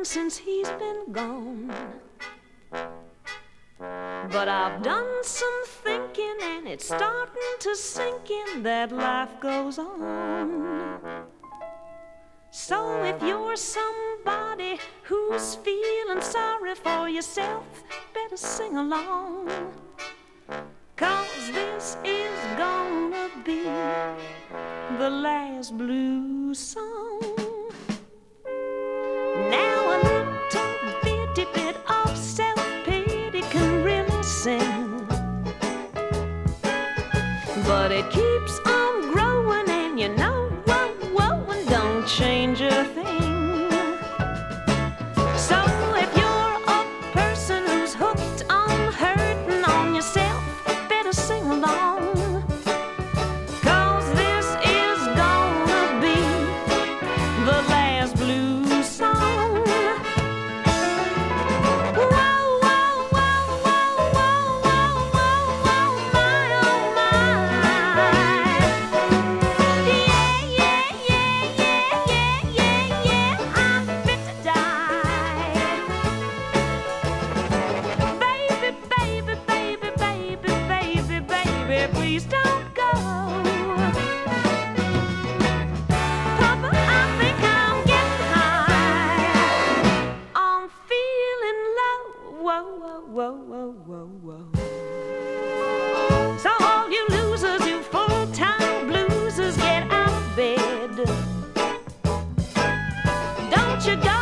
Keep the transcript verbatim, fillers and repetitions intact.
crying since he's been gone. But I've done some thinking and it's starting to sink in that life goes on. So if you're somebody who's feeling sorry for yourself, better sing along. 'Cause this is gonna be the last blues song. Now a little bitty bit of self-pity can really sing, but it keeps on growing, and you know, whoa, whoa, and don't change a thing. So if you're a person who's hooked on hurting on yourself, better sing along. 'Cause this is gonna be the last blues song. Please don't go. Papa, I think I'm getting high. I'm feeling low. Whoa, whoa, whoa, whoa, whoa, whoa. So all you losers, you full-time bluesers, get out of bed. Don't you go